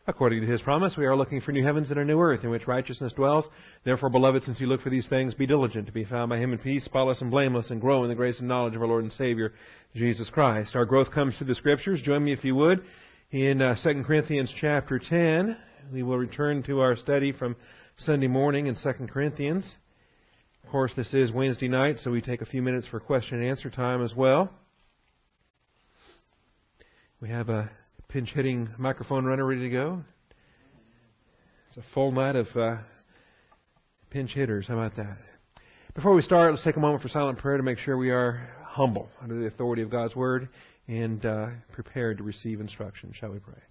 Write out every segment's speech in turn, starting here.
According to His promise, we are looking for new heavens and a new earth in which righteousness dwells. Therefore, beloved, since you look for these things, be diligent to be found by Him in peace, spotless and blameless, and grow in the grace and knowledge of our Lord and Savior, Jesus Christ. Our growth comes through the Scriptures. Join me, if you would, in 2 Corinthians chapter 10. We will return to our study from Sunday morning in 2 Corinthians. Of course, this is Wednesday night, so we take a few minutes for question and answer time as well. We have a pinch-hitting microphone runner ready to go. It's a full night of pinch hitters. How about that? Before we start, let's take a moment for silent prayer to make sure we are humble under the authority of God's Word and prepared to receive instruction. Shall we pray?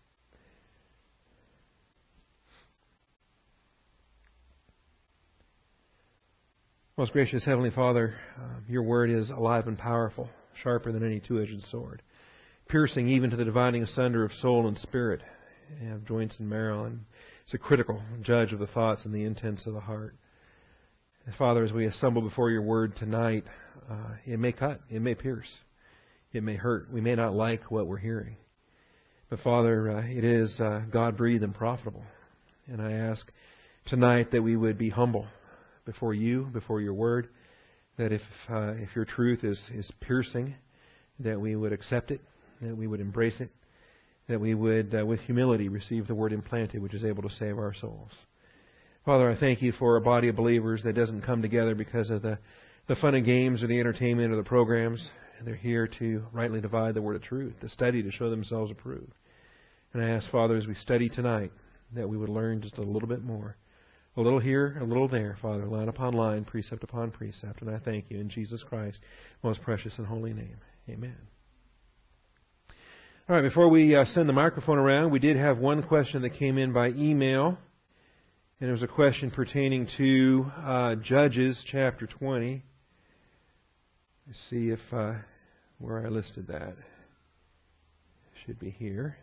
Most gracious Heavenly Father, Your Word is alive and powerful, sharper than any two-edged sword, piercing even to the dividing asunder of soul and spirit, and of joints and marrow, and it's a critical judge of the thoughts and the intents of the heart. And Father, as we assemble before Your Word tonight, it may cut, it may pierce, it may hurt. We may not like what we're hearing. But Father, it is God-breathed and profitable. And I ask tonight that we would be humble before You, before Your Word, that if Your truth is piercing, that we would accept it, that we would embrace it, that we would, with humility, receive the Word implanted, which is able to save our souls. Father, I thank You for a body of believers that doesn't come together because of the fun and games or the entertainment or the programs. They're here to rightly divide the Word of truth, to study, to show themselves approved. And I ask, Father, as we study tonight, that we would learn just a little bit more. A little here, a little there, Father, line upon line, precept upon precept. And I thank You in Jesus Christ's most precious and holy name. Amen. All right, before we send the microphone around, we did have one question that came in by email. And it was a question pertaining to Judges chapter 20. Let's see if where I listed that. It should be here.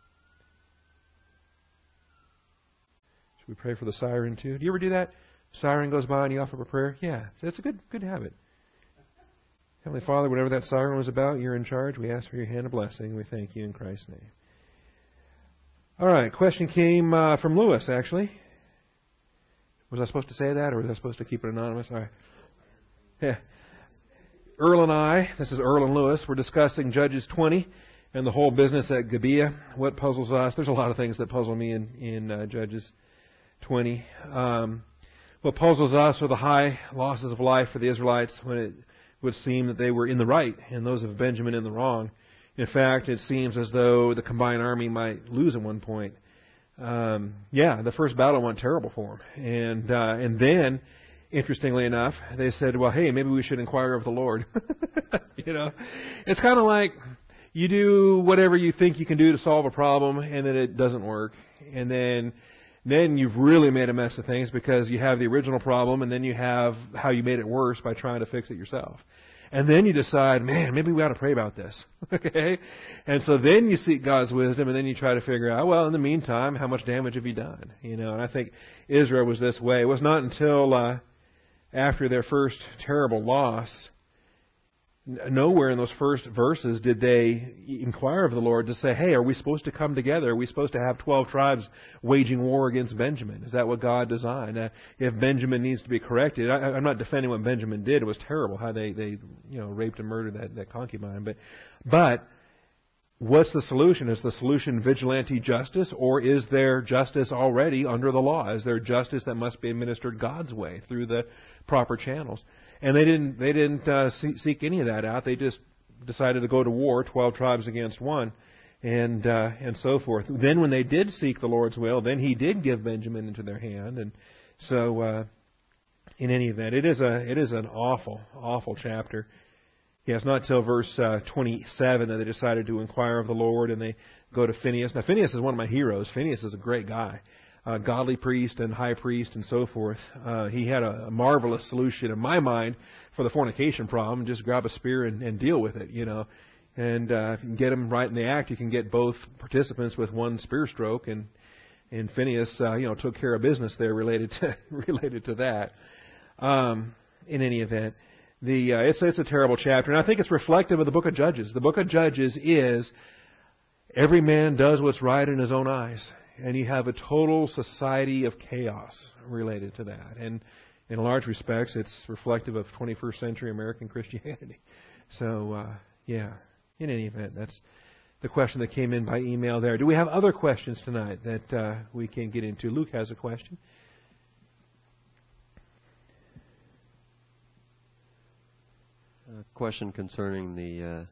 Should we pray for the siren too? Do you ever do that? Siren goes by and you offer up a prayer? Yeah, that's a good habit. Heavenly Father, whatever that siren was about, You're in charge. We ask for Your hand of blessing. We thank You in Christ's name. All right, question came from Lewis, actually. Was I supposed to say that, or was I supposed to keep it anonymous? All right. Yeah. Earl and I, this is Earl and Lewis, we're discussing Judges 20 and the whole business at Gibeah. What puzzles us? There's a lot of things that puzzle me in Judges 20. What puzzles us are the high losses of life for the Israelites when it would seem that they were in the right and those of Benjamin in the wrong. In fact, it seems as though the combined army might lose at one point. The first battle went terrible for them. And then, interestingly enough, they said, well, hey, maybe we should inquire of the Lord. It's kind of like you do whatever you think you can do to solve a problem, and then it doesn't work. And then you've really made a mess of things because you have the original problem, and then you have how you made it worse by trying to fix it yourself. And then you decide, man, maybe we ought to pray about this. Okay? And so then you seek God's wisdom, and then you try to figure out, well, in the meantime, how much damage have you done? And I think Israel was this way. It was not until after their first terrible loss, nowhere in those first verses did they inquire of the Lord to say, hey, are we supposed to come together? Are we supposed to have 12 tribes waging war against Benjamin? Is that what God designed? If Benjamin needs to be corrected, I'm not defending what Benjamin did. It was terrible how they raped and murdered that concubine. But what's the solution? Is the solution vigilante justice, or is there justice already under the law? Is there justice that must be administered God's way through the proper channels? And they didn't seek any of that out. They just decided to go to war, 12 tribes against one, and so forth. Then when they did seek the Lord's will, then He did give Benjamin into their hand. And so, in any event, it is an awful chapter. Yeah, it's not till verse 27 that they decided to inquire of the Lord, and they go to Phinehas. Now, Phinehas is one of my heroes. Phinehas is a great guy. Godly priest and high priest and so forth. He had a marvelous solution in my mind for the fornication problem. Just grab a spear and deal with it, And if you can get them right in the act, you can get both participants with one spear stroke. And Phinehas, took care of business there related to that. In any event, it's a terrible chapter, and I think it's reflective of the book of Judges. The book of Judges is every man does what's right in his own eyes. and you have a total society of chaos related to that. And in large respects, it's reflective of 21st century American Christianity. So, in any event, that's the question that came in by email there. Do we have other questions tonight that we can get into? Luke has a question. A question concerning the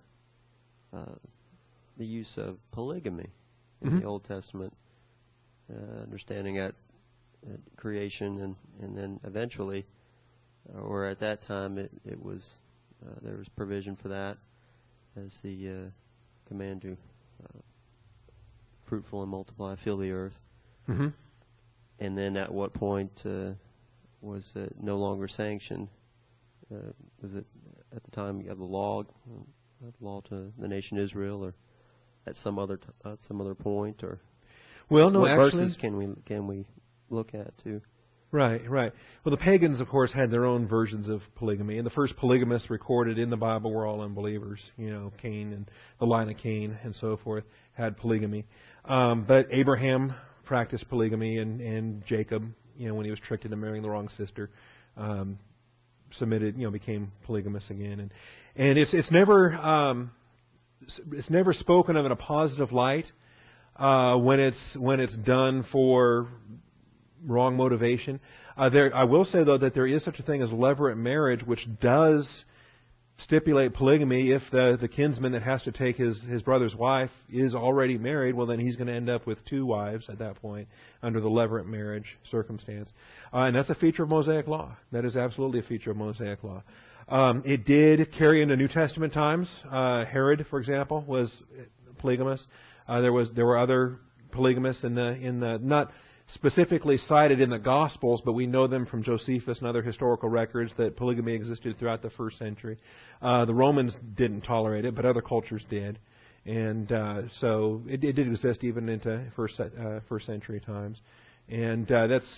use of polygamy in the Old Testament, understanding at creation and then eventually, or at that time, it was there was provision for that as the command to fruitful and multiply, fill the earth. Mm-hmm. And then at what point was it no longer sanctioned? Was it at the time of the law to the nation Israel, or at some other point, or well, no, what actually, verses can we look at too? Right. Well, the pagans, of course, had their own versions of polygamy, and the first polygamists recorded in the Bible were all unbelievers. Cain and the line of Cain and so forth had polygamy. But Abraham practiced polygamy, and Jacob, when he was tricked into marrying the wrong sister, became polygamous again. And it's never spoken of in a positive light when it's done for wrong motivation. I will say, though, that there is such a thing as levirate marriage, which does stipulate polygamy. If the kinsman that has to take his brother's wife is already married, well, then he's going to end up with two wives at that point under the levirate marriage circumstance. And that's a feature of Mosaic law. That is absolutely a feature of Mosaic law. It did carry into New Testament times. Herod, for example, was polygamous. There were other polygamists in the not specifically cited in the Gospels, but we know them from Josephus and other historical records that polygamy existed throughout the first century. The Romans didn't tolerate it, but other cultures did. And so it did exist even into first century times. And that's,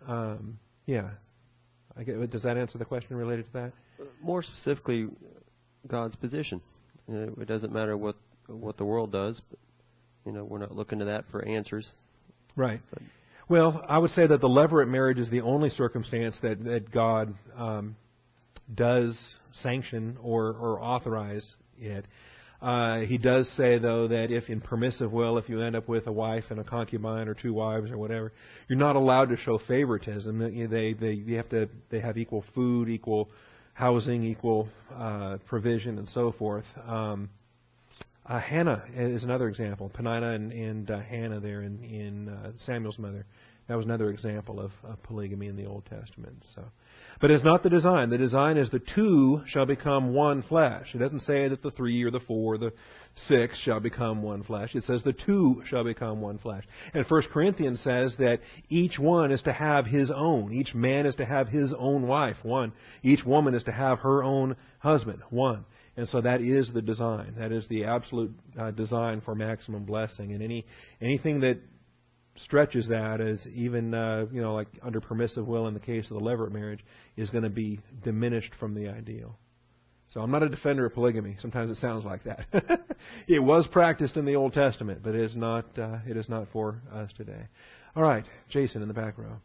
does that answer the question related to that? More specifically, God's position. It doesn't matter what the world does, but we're not looking to that for answers. Right. Well, I would say that the levirate marriage is the only circumstance that God does sanction or authorize it. He does say, though, that if in permissive will, if you end up with a wife and a concubine or two wives or whatever, you're not allowed to show favoritism. They have equal food, equal housing, equal provision, and so forth. Hannah is another example. Peninnah and Hannah there in Samuel's mother. That was another example of polygamy in the Old Testament. But it's not the design. The design is the two shall become one flesh. It doesn't say that the 3 or the 4 or the 6 shall become one flesh. It says the two shall become one flesh. And 1 Corinthians says that each one is to have his own. Each man is to have his own wife, one. Each woman is to have her own husband, one. And so that is the design. That is the absolute design for maximum blessing. And anything that stretches that as even, like under permissive will in the case of the levirate marriage, is going to be diminished from the ideal. So I'm not a defender of polygamy. Sometimes it sounds like that. It was practiced in the Old Testament, but it is not for us today. All right, Jason in the back row.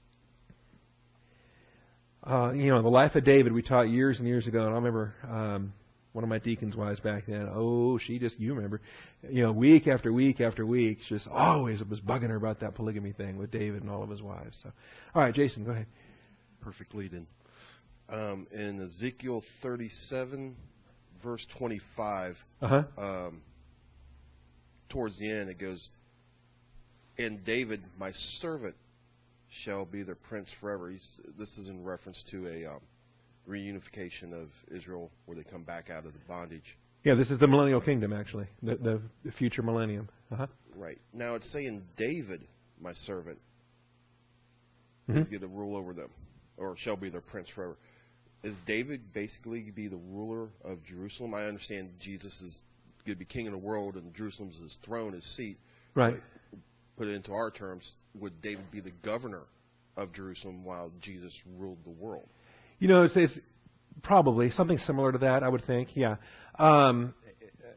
The life of David we taught years and years ago, and I remember one of my deacons' wives back then. Oh, you remember, week after week after week, just always it was bugging her about that polygamy thing with David and all of his wives. So, all right, Jason, go ahead. Perfect lead-in. In Ezekiel 37, verse 25, towards the end, it goes, "And David, my servant, shall be their prince forever." This is in reference to a reunification of Israel where they come back out of the bondage. Yeah, this is the millennial kingdom, actually, the future millennium. Right. Now it's saying David, my servant, is going to rule over them, or shall be their prince forever. Is David basically be the ruler of Jerusalem? I understand Jesus is going to be king of the world and Jerusalem's his throne, his seat. Right. But put it into our terms, would David be the governor of Jerusalem while Jesus ruled the world? It's probably something similar to that, I would think, yeah.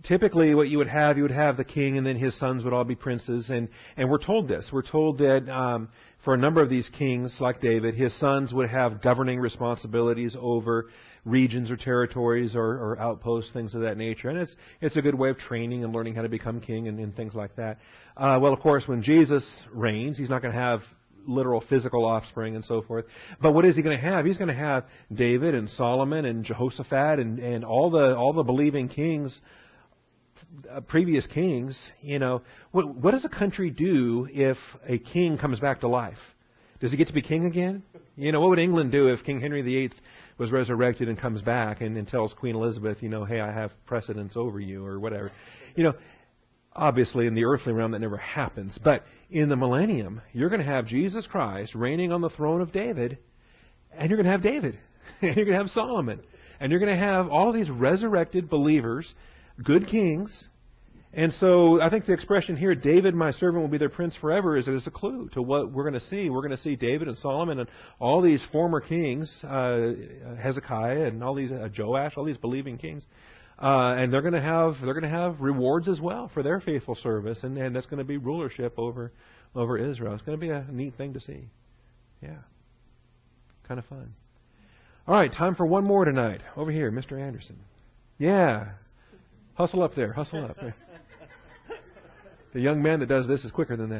typically what you would have the king, and then his sons would all be princes. And we're told this. We're told that for a number of these kings, like David, his sons would have governing responsibilities over regions or territories or outposts, things of that nature. And it's a good way of training and learning how to become king and things like that. Well, of course, when Jesus reigns, he's not going to have literal physical offspring and so forth. But what is he going to have? He's going to have David and Solomon and Jehoshaphat and all the believing kings, previous kings. You know, what does a country do if a king comes back to life? Does he get to be king again? You know, what would England do if King Henry VIII was resurrected and comes back and tells Queen Elizabeth, you know, hey, I have precedence over you or whatever? You know, obviously in the earthly realm that never happens. But in the millennium, you're going to have Jesus Christ reigning on the throne of David, and you're going to have David, and you're going to have Solomon, and you're going to have all of these resurrected believers, good kings. And so I think the expression here, David, my servant, will be their prince forever, is a clue to what we're going to see. We're going to see David and Solomon and all these former kings, Hezekiah and all these, Joash, all these believing kings. And they're going to have rewards as well for their faithful service, and that's going to be rulership over Israel. It's going to be a neat thing to see. Yeah. Kind of fun. All right, time for one more tonight. Over here, Mr. Anderson. Yeah. Hustle up there. Hustle up. The young man that does this is quicker than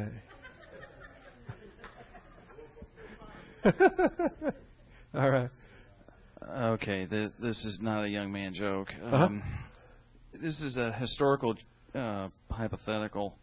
that. All right. Okay, this is not a young man joke. This is a historical hypothetical.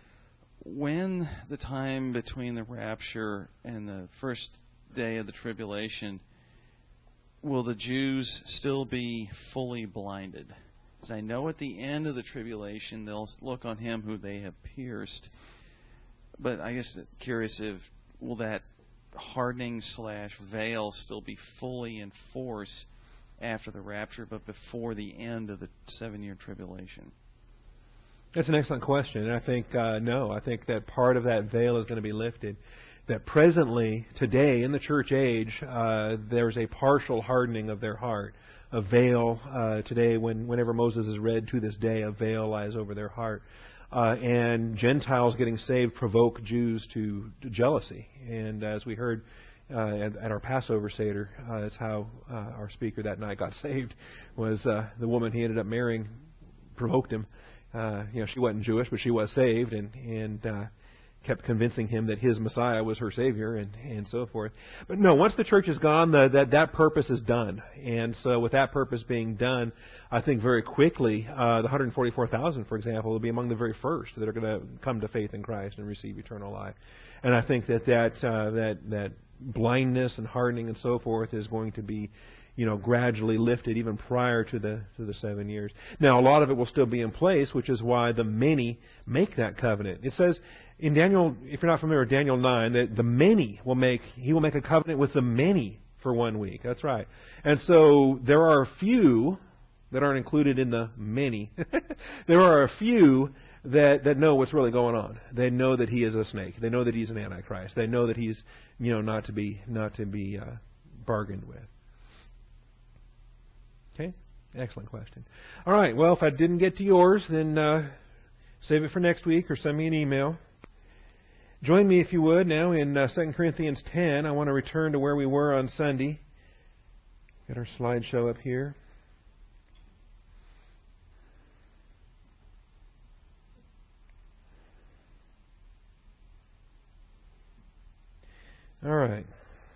When the time between the rapture and the first day of the tribulation, will the Jews still be fully blinded? As I know at the end of the tribulation, they'll look on him who they have pierced. But I guess curious if will that hardening / veil still be fully in force after the rapture, but before the end of the 7-year tribulation? That's an excellent question. And I think, no, I think that part of that veil is going to be lifted. That presently, today, in the church age, there's a partial hardening of their heart. A veil, today, whenever Moses is read to this day, a veil lies over their heart. And Gentiles getting saved provoke Jews to jealousy. And as we heard at our Passover Seder, that's how our speaker that night got saved, was the woman he ended up marrying provoked him. She wasn't Jewish, but she was saved, and kept convincing him that his Messiah was her Savior, and so forth. But no, once the church is gone, that purpose is done. And so with that purpose being done, I think very quickly, the 144,000, for example, will be among the very first that are going to come to faith in Christ and receive eternal life. And I think that blindness and hardening and so forth is going to be, gradually lifted even prior to the 7 years. Now, a lot of it will still be in place, which is why the many make that covenant. It says in Daniel, if you're not familiar with Daniel 9, that the many he will make a covenant with the many for 1 week. That's right. And so there are a few that aren't included in the many. There are a few that know what's really going on. They know that he is a snake. They know that he's an antichrist. They know that he's not to be bargained with. Okay, excellent question. All right, well, if I didn't get to yours, then save it for next week or send me an email. Join me, if you would, now in 2 Corinthians 10. I want to return to where we were on Sunday. Got our slideshow up here. All right.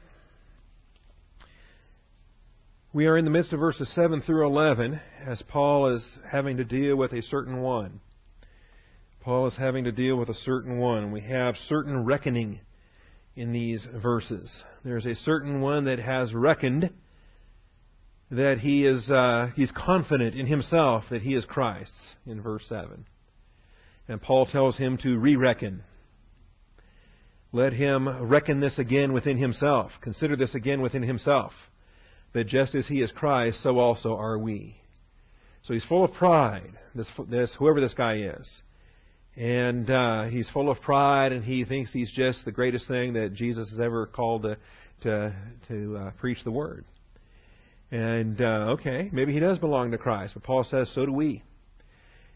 We are in the midst of verses 7 through 11 as Paul is having to deal with a certain one. Paul is having to deal with a certain one. We have certain reckoning in these verses. There's a certain one that has reckoned that he's confident in himself that he is Christ in verse 7. And Paul tells him to re-reckon. Let him reckon this again within himself. Consider this again within himself. That just as he is Christ, so also are we. So he's full of pride, whoever this guy is. And he's full of pride, and he thinks he's just the greatest thing that Jesus has ever called to preach the Word. And, okay, maybe he does belong to Christ, but Paul says so do we.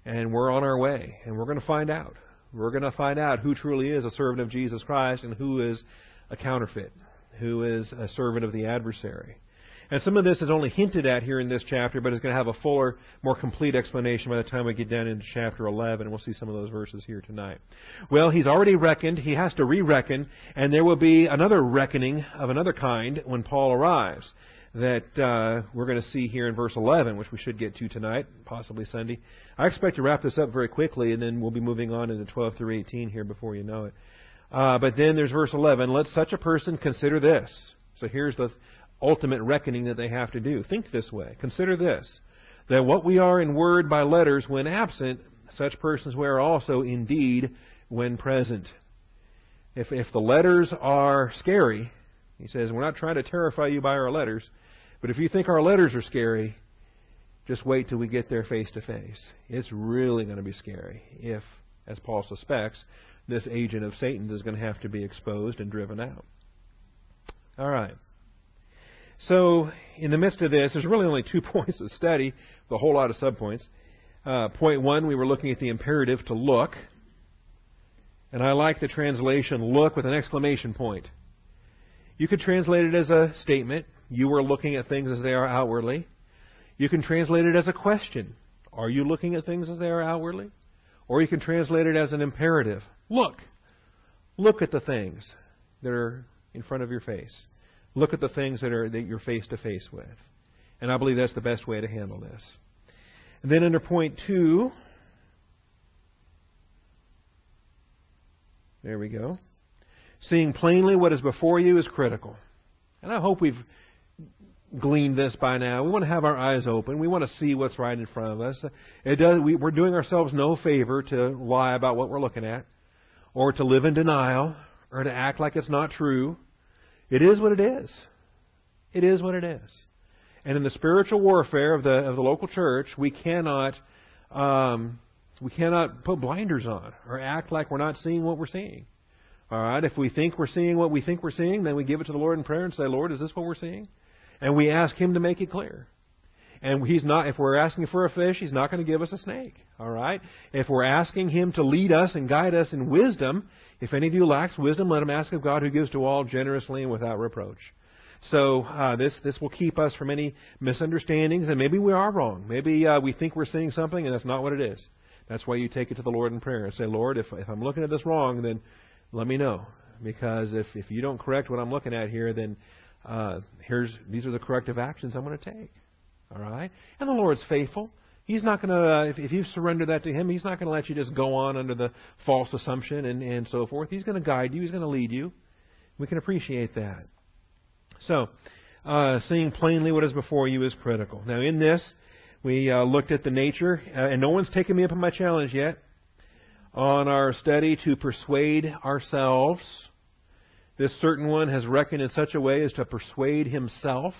And we're on our way, and we're going to find out. We're going to find out who truly is a servant of Jesus Christ and who is a counterfeit, who is a servant of the adversary. And some of this is only hinted at here in this chapter, but it's going to have a fuller, more complete explanation by the time we get down into chapter 11. And we'll see some of those verses here tonight. Well, he's already reckoned. He has to re-reckon. And there will be another reckoning of another kind when Paul arrives that we're going to see here in verse 11, which we should get to tonight, possibly Sunday. I expect to wrap this up very quickly, and then we'll be moving on into 12 through 18 here before you know it. But then there's verse 11. Let such a person consider this. So here's the ultimate reckoning that they have to do. Think this way. Consider this, that what we are in word by letters when absent, such persons we are also indeed when present. If the letters are scary, he says, we're not trying to terrify you by our letters, but if you think our letters are scary, just wait till we get there face to face. It's really going to be scary if, as Paul suspects, this agent of Satan is going to have to be exposed and driven out. All right. So, in the midst of this, there's really only 2 points of study, with a whole lot of subpoints. Point 1, we were looking at the imperative to look. And I like the translation, look with an exclamation point. You could translate it as a statement. You are looking at things as they are outwardly. You can translate it as a question. Are you looking at things as they are outwardly? Or you can translate it as an imperative. Look. Look at the things that are in front of your face. Look at the things that you're face to face with. And I believe that's the best way to handle this. And then under point 2, there we go. Seeing plainly what is before you is critical. And I hope we've gleaned this by now. We want to have our eyes open. We want to see what's right in front of us. We're doing ourselves no favor to lie about what we're looking at, or to live in denial, or to act like it's not true. It is what it is. It is what it is. And in the spiritual warfare of the local church, we cannot put blinders on or act like we're not seeing what we're seeing. All right. If we think we're seeing what we think we're seeing, then we give it to the Lord in prayer and say, Lord, is this what we're seeing? And we ask Him to make it clear. And He's not. If we're asking for a fish, He's not going to give us a snake. All right. If we're asking Him to lead us and guide us in wisdom, if any of you lacks wisdom, let him ask of God, who gives to all generously and without reproach. So this will keep us from any misunderstandings, and maybe we are wrong. Maybe we think we're seeing something, and that's not what it is. That's why you take it to the Lord in prayer and say, Lord, if I'm looking at this wrong, then let me know. Because if you don't correct what I'm looking at here, then these are the corrective actions I'm going to take. All right? And the Lord's faithful. He's not going to, if you surrender that to Him, He's not going to let you just go on under the false assumption and so forth. He's going to guide you. He's going to lead you. We can appreciate that. So, seeing plainly what is before you is critical. Now, in this, we looked at the nature, and no one's taken me up on my challenge yet, on our study to persuade ourselves. This certain one has reckoned in such a way as to persuade himself.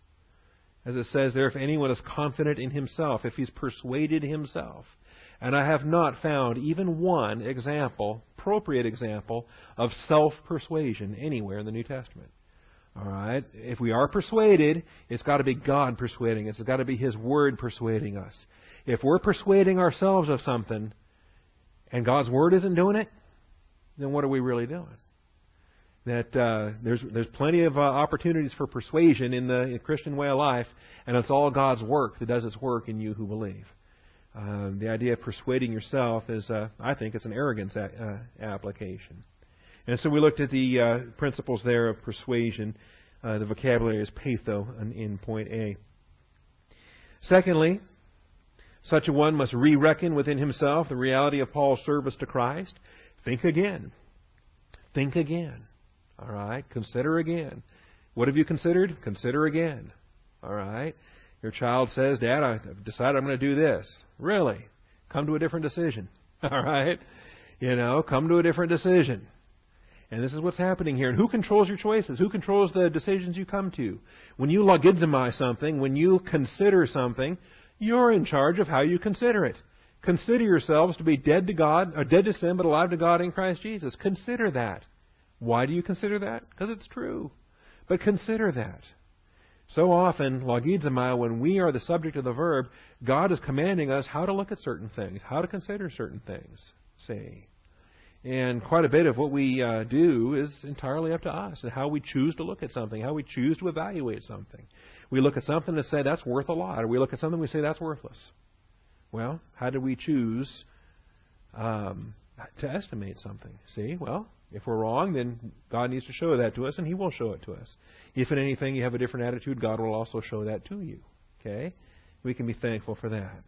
As it says there, if anyone is confident in himself, if he's persuaded himself. And I have not found even one example, appropriate example, of self-persuasion anywhere in the New Testament. All right? If we are persuaded, it's got to be God persuading us. It's got to be His Word persuading us. If we're persuading ourselves of something and God's Word isn't doing it, then what are we really doing? That there's plenty of opportunities for persuasion in the Christian way of life, and it's all God's work that does its work in you who believe. The idea of persuading yourself is, I think, it's an arrogance application. And so we looked at the principles there of persuasion. The vocabulary is patho in point A. Secondly, such a one must re-reckon within himself the reality of Paul's service to Christ. Think again. Think again. All right? Consider again. What have you considered? Consider again. All right? Your child says, Dad, I've decided I'm going to do this. Really? Come to a different decision. All right? Come to a different decision. And this is what's happening here. And who controls your choices? Who controls the decisions you come to? When you logizamize something, when you consider something, you're in charge of how you consider it. Consider yourselves to be dead to God, or dead to sin, but alive to God in Christ Jesus. Consider that. Why do you consider that? Because it's true. But consider that. So often, logizomai, when we are the subject of the verb, God is commanding us how to look at certain things, how to consider certain things, see. And quite a bit of what we do is entirely up to us and how we choose to look at something, how we choose to evaluate something. We look at something and say that's worth a lot, or we look at something and we say that's worthless. Well, how do we choose to estimate something? See, well, if we're wrong, then God needs to show that to us, and He will show it to us. If in anything you have a different attitude, God will also show that to you. Okay? We can be thankful for that.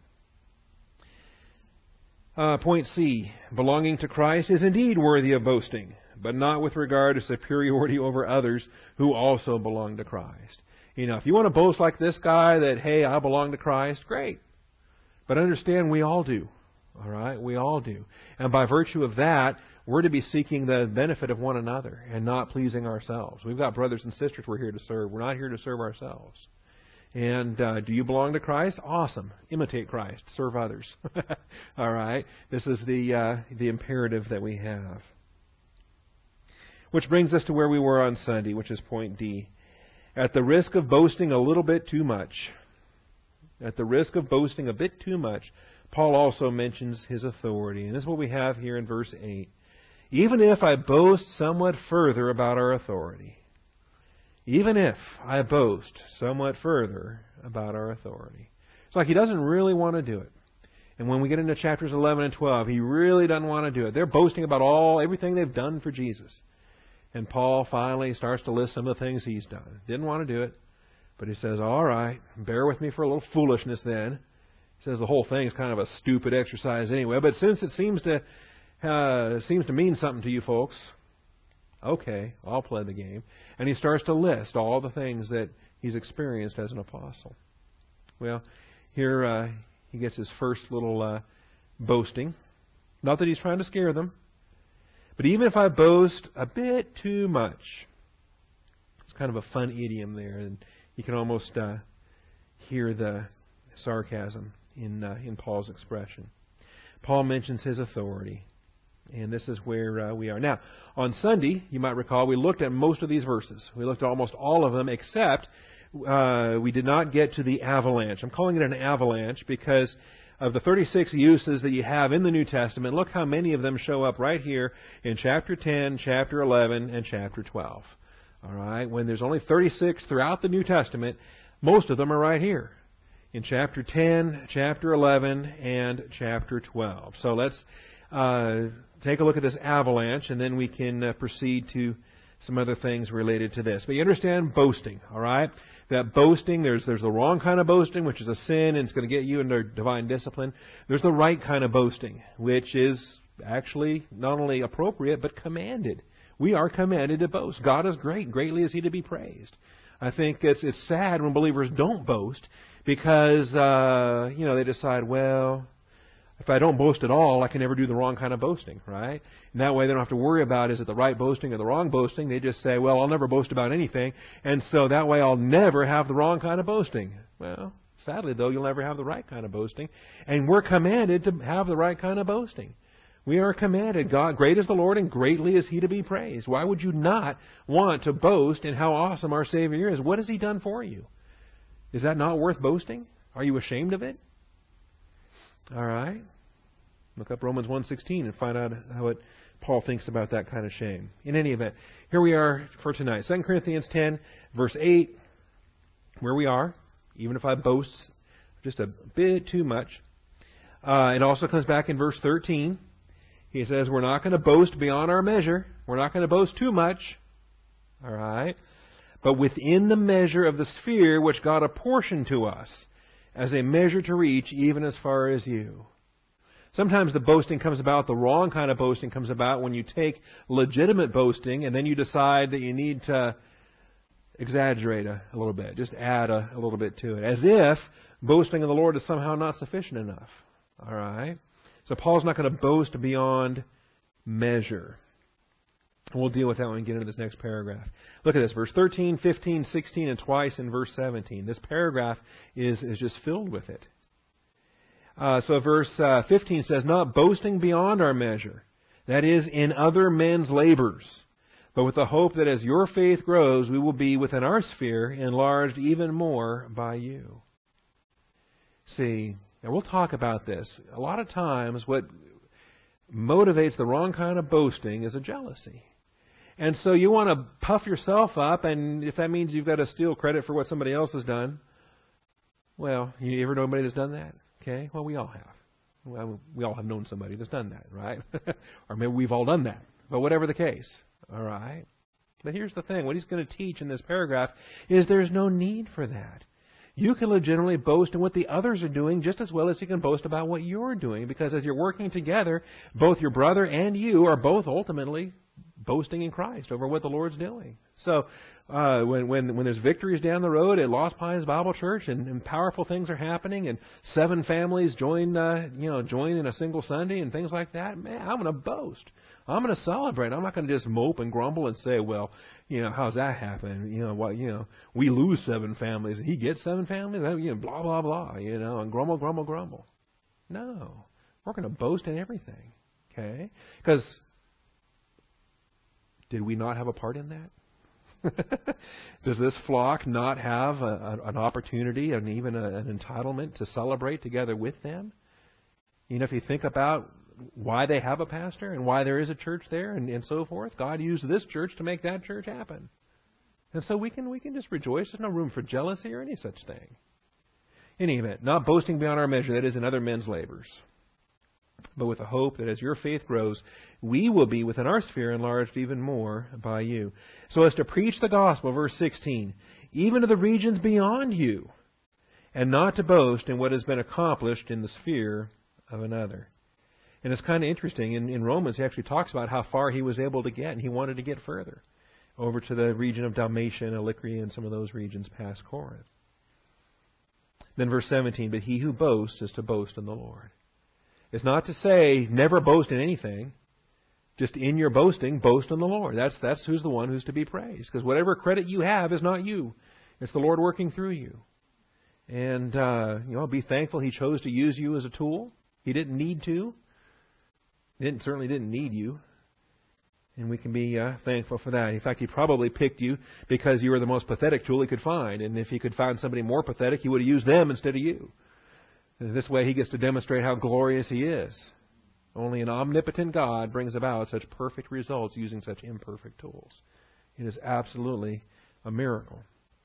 Point C, belonging to Christ is indeed worthy of boasting, but not with regard to superiority over others who also belong to Christ. You know, if you want to boast like this guy that, hey, I belong to Christ, great. But understand we all do. All right? We all do. And by virtue of that, we're to be seeking the benefit of one another and not pleasing ourselves. We've got brothers and sisters we're here to serve. We're not here to serve ourselves. And do you belong to Christ? Awesome. Imitate Christ. Serve others. All right? This is the imperative that we have. Which brings us to where we were on Sunday, which is point D. At the risk of boasting a little bit too much, at the risk of boasting a bit too much, Paul also mentions his authority. And this is what we have here in verse 8. Even if I boast somewhat further about our authority. Even if I boast somewhat further about our authority. It's like he doesn't really want to do it. And when we get into chapters 11 and 12, he really doesn't want to do it. They're boasting about everything they've done for Jesus. And Paul finally starts to list some of the things he's done. Didn't want to do it. But he says, all right, bear with me for a little foolishness then. He says the whole thing is kind of a stupid exercise anyway. But since it seems to mean something to you folks, okay, I'll play the game. And he starts to list all the things that he's experienced as an apostle. Well, here he gets his first little boasting. Not that he's trying to scare them. But even if I boast a bit too much, it's kind of a fun idiom there, and you can almost hear the sarcasm in Paul's expression. Paul mentions his authority, and this is where we are. Now, on Sunday, you might recall, we looked at most of these verses. We looked at almost all of them, except we did not get to the avalanche. I'm calling it an avalanche because of the 36 uses that you have in the New Testament, look how many of them show up right here in chapter 10, chapter 11, and chapter 12. All right? When there's only 36 throughout the New Testament, most of them are right here in chapter 10, chapter 11, and chapter 12. So let's take a look at this avalanche, and then we can proceed to some other things related to this. But you understand boasting, all right? That boasting, there's the wrong kind of boasting, which is a sin, and it's going to get you into divine discipline. There's the right kind of boasting, which is actually not only appropriate, but commanded. We are commanded to boast. God is great. Greatly is He to be praised. I think it's sad when believers don't boast because, they decide, well, if I don't boast at all, I can never do the wrong kind of boasting, right? And that way they don't have to worry about is it the right boasting or the wrong boasting. They just say, well, I'll never boast about anything, and so that way I'll never have the wrong kind of boasting. Well, sadly, though, you'll never have the right kind of boasting. And we're commanded to have the right kind of boasting. We are commanded. God, great is the Lord, and greatly is He to be praised. Why would you not want to boast in how awesome our Savior is? What has He done for you? Is that not worth boasting? Are you ashamed of it? All right. Look up Romans 1:16 and find out what Paul thinks about that kind of shame. In any event, here we are for tonight. 2 Corinthians 10, verse 8, where we are, even if I boast just a bit too much. It also comes back in verse 13. He says we're not going to boast beyond our measure. We're not going to boast too much. All right. But within the measure of the sphere which God apportioned to us as a measure to reach, even as far as you. Sometimes the boasting comes about, the wrong kind of boasting comes about when you take legitimate boasting and then you decide that you need to exaggerate a little bit, just add a little bit to it, as if boasting in the Lord is somehow not sufficient enough. All right? So Paul's not going to boast beyond measure. We'll deal with that when we get into this next paragraph. Look at this, verse 13, 15, 16, and twice in verse 17. This paragraph is just filled with it. So verse 15 says, not boasting beyond our measure, that is, in other men's labors, but with the hope that as your faith grows, we will be within our sphere enlarged even more by you. See, and we'll talk about this. A lot of times what motivates the wrong kind of boasting is a jealousy. And so you want to puff yourself up, and if that means you've got to steal credit for what somebody else has done, well, you ever know anybody that's done that? Okay, well, we all have. Well, we all have known somebody that's done that, right? Or maybe we've all done that. But whatever the case, all right? But here's the thing. What he's going to teach in this paragraph is there's no need for that. You can legitimately boast in what the others are doing just as well as you can boast about what you're doing, because as you're working together, both your brother and you are both ultimately boasting in Christ over what the Lord's doing. So when there's victories down the road at Lost Pines Bible Church and powerful things are happening and 7 families join in a single Sunday and things like that, man, I'm going to boast. I'm going to celebrate. I'm not going to just mope and grumble and say, well, how's that happen? We lose 7 families and he gets 7 families. Blah blah blah. And grumble. No, we're going to boast in everything. Okay, because did we not have a part in that? Does this flock not have an opportunity and even an entitlement to celebrate together with them? If you think about why they have a pastor and why there is a church there and so forth, God used this church to make that church happen. And so we can just rejoice. There's no room for jealousy or any such thing. In any event, not boasting beyond our measure, that is in other men's labors, but with the hope that as your faith grows, we will be within our sphere enlarged even more by you. So as to preach the gospel, verse 16, even to the regions beyond you, and not to boast in what has been accomplished in the sphere of another. And it's kind of interesting. In Romans, he actually talks about how far he was able to get, and he wanted to get further, over to the region of Dalmatia and Illyria and some of those regions past Corinth. Then verse 17, but he who boasts is to boast in the Lord. It's not to say never boast in anything. Just in your boasting, boast in the Lord. That's who's the one who's to be praised. Because whatever credit you have is not you. It's the Lord working through you. And, be thankful He chose to use you as a tool. He didn't need to. He certainly didn't need you. And we can be thankful for that. In fact, He probably picked you because you were the most pathetic tool He could find. And if He could find somebody more pathetic, He would have used them instead of you. And this way He gets to demonstrate how glorious He is. Only an omnipotent God brings about such perfect results using such imperfect tools. It is absolutely a miracle.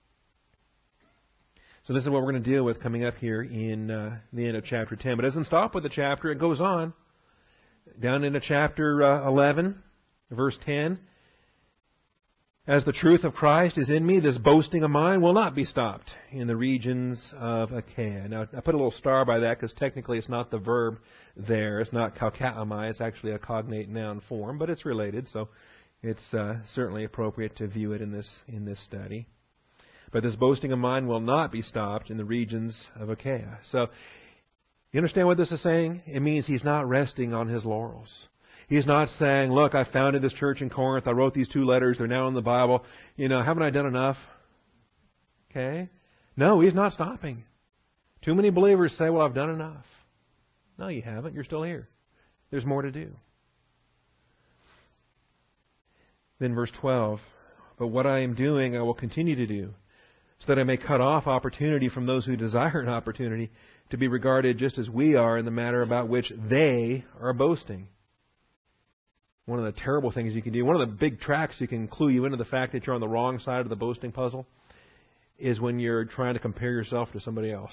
So this is what we're going to deal with coming up here in the end of chapter 10. But it doesn't stop with the chapter. It goes on down into chapter 11, verse 10. As the truth of Christ is in me, this boasting of mine will not be stopped in the regions of Achaia. Now, I put a little star by that because technically it's not the verb there. It's not kalkaomai. It's actually a cognate noun form, but it's related, so it's certainly appropriate to view it in this study. But this boasting of mine will not be stopped in the regions of Achaia. So, you understand what this is saying? It means he's not resting on his laurels. He's not saying, look, I founded this church in Corinth. I wrote these 2 letters. They're now in the Bible. Haven't I done enough? Okay? No, he's not stopping. Too many believers say, well, I've done enough. No, you haven't. You're still here. There's more to do. Then verse 12, but what I am doing I will continue to do, so that I may cut off opportunity from those who desire an opportunity to be regarded just as we are in the matter about which they are boasting. One of the terrible things you can do, one of the big tracks you can clue you into the fact that you're on the wrong side of the boasting puzzle, is when you're trying to compare yourself to somebody else.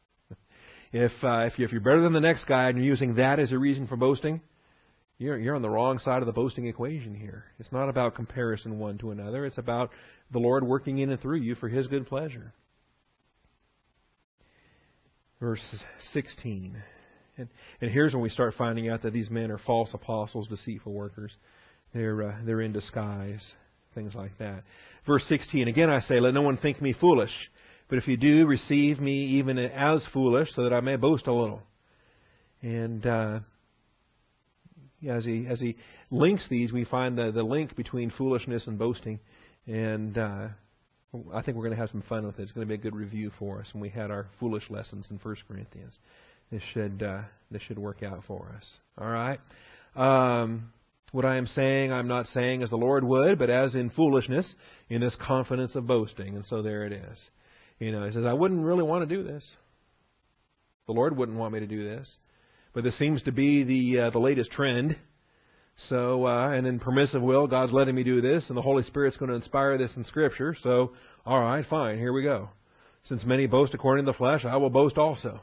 If you're better than the next guy and you're using that as a reason for boasting, you're on the wrong side of the boasting equation here. It's not about comparison one to another. It's about the Lord working in and through you for His good pleasure. Verse 16. And here's when we start finding out that these men are false apostles, deceitful workers. They're in disguise, things like that. Verse 16, again I say, let no one think me foolish, but if you do, receive me even as foolish, so that I may boast a little. And as he links these, we find the link between foolishness and boasting. And I think we're going to have some fun with it. It's going to be a good review for us when we had our foolish lessons in 1 Corinthians. This should work out for us. All right. What I am saying, I'm not saying as the Lord would, but as in foolishness, in this confidence of boasting. And so there it is. He says, I wouldn't really want to do this. The Lord wouldn't want me to do this. But this seems to be the latest trend. So, and in permissive will, God's letting me do this, and the Holy Spirit's going to inspire this in Scripture. So, all right, fine, here we go. Since many boast according to the flesh, I will boast also.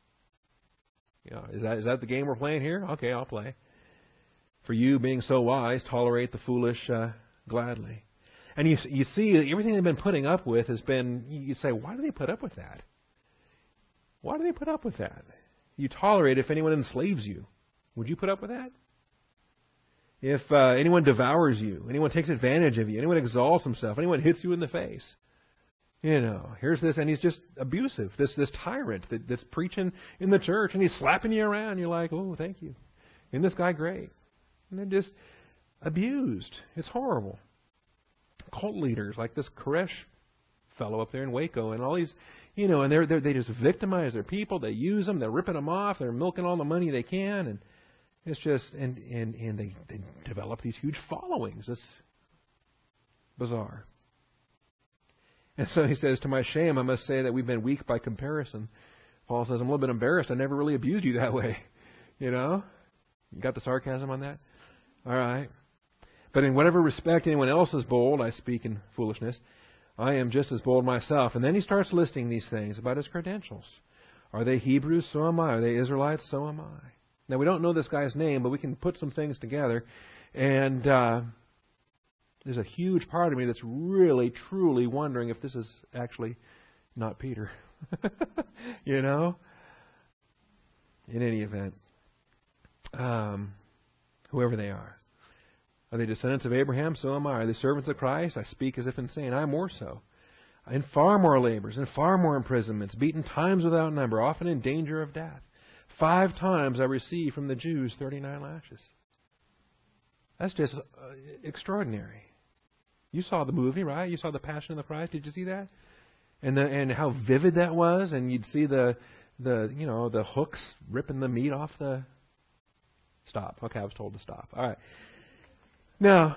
Is that the game we're playing here? Okay, I'll play. For you, being so wise, tolerate the foolish gladly. And you see, everything they've been putting up with has been, you say, why do they put up with that? Why do they put up with that? You tolerate if anyone enslaves you. Would you put up with that? If anyone devours you, anyone takes advantage of you, anyone exalts himself, anyone hits you in the face. Here's this, and he's just abusive, this tyrant that's preaching in the church, and he's slapping you around. You're like, oh, thank you. Isn't this guy great? And they're just abused. It's horrible. Cult leaders like this Koresh fellow up there in Waco, and all these, and they just victimize their people. They use them. They're ripping them off. They're milking all the money they can, and it's just, and they develop these huge followings. It's bizarre. And so he says, to my shame, I must say that we've been weak by comparison. Paul says, I'm a little bit embarrassed. I never really abused you that way. You got the sarcasm on that? All right. But in whatever respect anyone else is bold, I speak in foolishness, I am just as bold myself. And then he starts listing these things about his credentials. Are they Hebrews? So am I. Are they Israelites? So am I. Now, we don't know this guy's name, but we can put some things together. And there's a huge part of me that's really, truly wondering if this is actually not Peter. In any event, whoever they are. Are they descendants of Abraham? So am I. Are they servants of Christ? I speak as if insane. I more so. In far more labors, in far more imprisonments, beaten times without number, often in danger of death. 5 times I received from the Jews 39 lashes. That's just extraordinary. You saw the movie, right? You saw The Passion of the Christ. Did you see that? And how vivid that was. And you'd see the hooks ripping the meat off the. Stop. Okay, I was told to stop. All right. Now,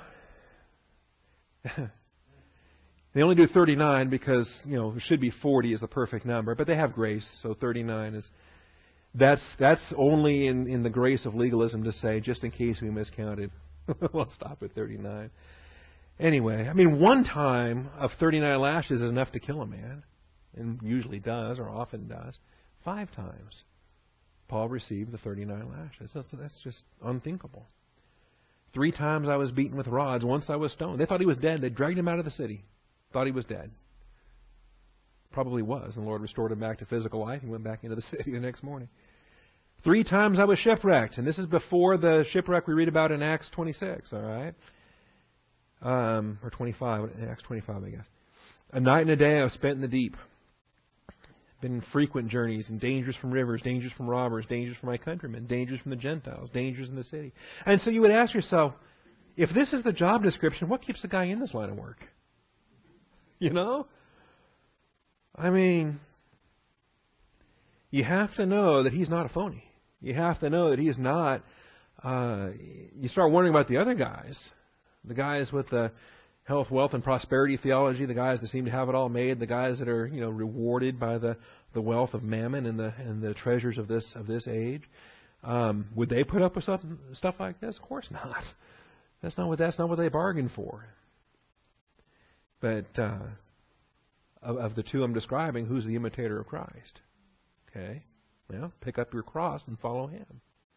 they only do 39 because it should be 40 is the perfect number, but they have grace, so 39 is. That's only in the grace of legalism to say, just in case we miscounted, we'll stop at 39. Anyway, one time of 39 lashes is enough to kill a man, and usually does, or often does. 5 times Paul received the 39 lashes. That's just unthinkable. 3 times I was beaten with rods. Once I was stoned. They thought he was dead. They dragged him out of the city. Thought he was dead. Probably was. And the Lord restored him back to physical life. He went back into the city the next morning. 3 times I was shipwrecked. And this is before the shipwreck we read about in Acts 26. All right? Or 25. Acts 25, I guess. A night and a day I was spent in the deep. Been in frequent journeys and dangers from rivers, dangers from robbers, dangers from my countrymen, dangers from the Gentiles, dangers in the city. And so you would ask yourself, if this is the job description, what keeps the guy in this line of work? You have to know that he's not a phony. You have to know that he is not. You start wondering about the other guys, the guys with the health, wealth, and prosperity theology, the guys that seem to have it all made, the guys that are rewarded by the wealth of mammon and the treasures of this age. Would they put up with stuff like this? Of course not. That's not what they bargained for. But of the two I'm describing, who's the imitator of Christ? Okay, well, pick up your cross and follow Him.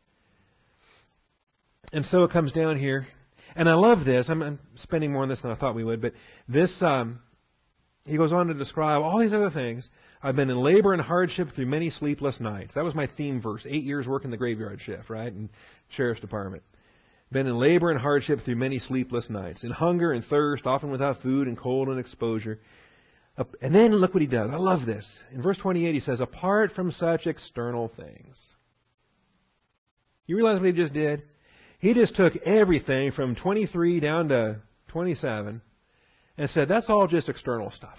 And so it comes down here. And I love this. I'm spending more on this than I thought we would. But this, he goes on to describe all these other things. I've been in labor and hardship through many sleepless nights. That was my theme verse. 8 years working the graveyard shift, right? In Sheriff's Department. Been in labor and hardship through many sleepless nights. In hunger and thirst, often without food and cold and exposure. And then look what he does. I love this. In verse 28 he says, apart from such external things. You realize what he just did? He just took everything from 23 down to 27 and said, that's all just external stuff.